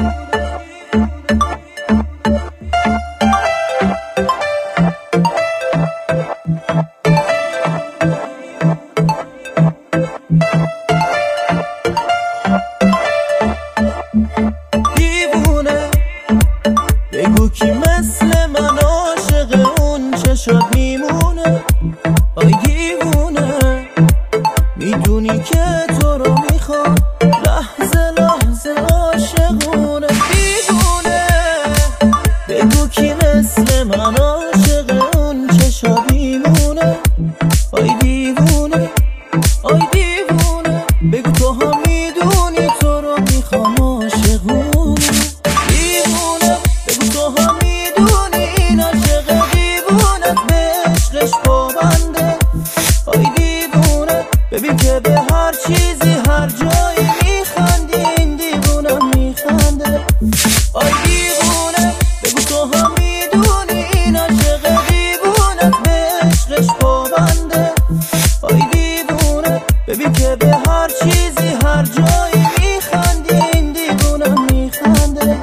دیوونه بگو کی مثل من عاشق اون چشات میمونه. آی دیوونه میدونی که تو رو میخوام لحظه لحظه عاشقونه. دیوونه بگو کی مثل من عاشق اون چشات میمونه. آی دیوونه آی دیوونه بگو تو هم میدونی تو رو میخوام عاشقونه. دیوونه بگو تو هم میدونی این عاشق دیوونت به عشقش پابنده. آی دیوونه ببین که به هر چیزی هر جایی میخندی این دیوونم میخنده. آی دیوونه بگو تو هم میدونی این عاشق دیوونت به عشقش پابنده. آی دیوونه ببین که به هر چیزی هر جایی میخندی این دیوونم میخنده.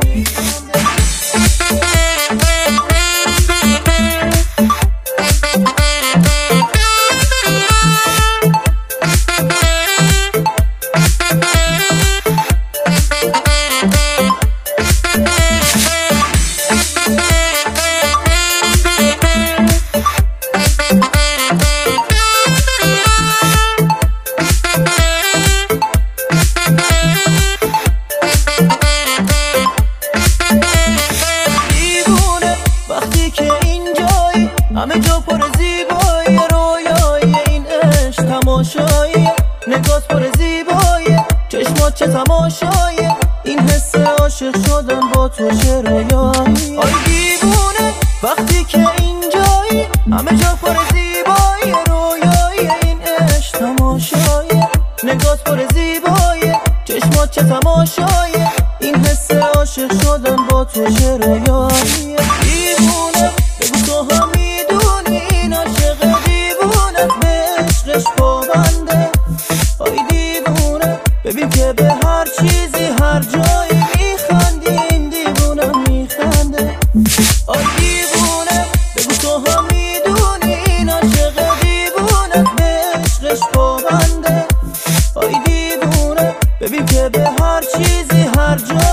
همه جا پر زیبایی رویایی این عشق تماشایی. نگات پر زیبایی چشمات چه تماشایی. این حس عاشق شدن با تو چه رویایی. آی دیوونه وقتی که اینجایی همه جا پر زیبایی رویایی این عشق تماشایی. نگات پر زیبایی چشمات چه تماشایی. این حس عاشق شدن با تو چه رویایی. دیوونه بگو تو هم این عاشق دیوونت به عشقش پابنده. آی دیوونه ببین که به هر چیزی هر جایی میخندی این دیوونم میخنده. آی دیوونه بگو تو هم میدونی این عاشق دیوونت به عشقش پابنده. آی دیوونه ببین که به هر چیزی هر جایی